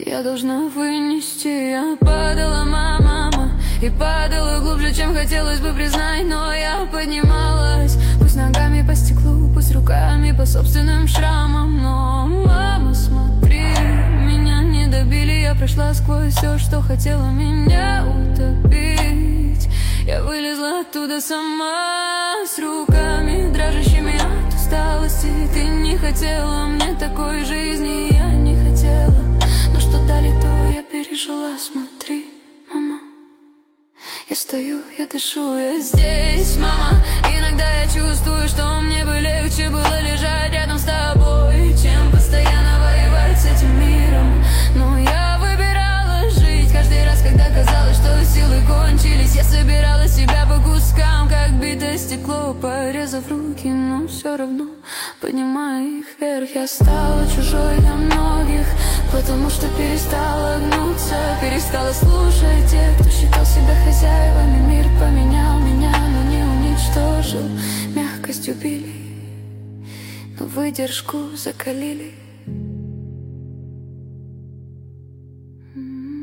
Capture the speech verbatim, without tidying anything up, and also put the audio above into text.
Я должна вынести, я падала, мама, и падала глубже, чем хотелось бы признать. Но я поднималась, пусть ногами по стеклу, пусть руками по собственным шрамам. Но, мама, смотри, меня не добили. Я прошла сквозь все, что хотела меня утопить. Я вылезла оттуда сама, с руками дрожащими от усталости. Ты не хотела мне такой жизни, я не хотела. Но что дали, то я пережила. Смотри, мама, я стою, я дышу, я здесь, мама. Иногда я чувствую, что мне бы легче было лежать рядом с тобой, чем постоянно воевать с этим миром. Но я выбирала жить каждый раз, когда казалось, что силы кончились. Я собирала себя по кускам, как битое стекло, порезав руки, но все равно поднимая их вверх. Я стала чужой для многих, потому что перестала гнуться, перестала слушать тех, кто считал себя хозяевами. Мир поменял меня, но не уничтожил. Мягкостью били, но выдержку закалили. Mm-hmm.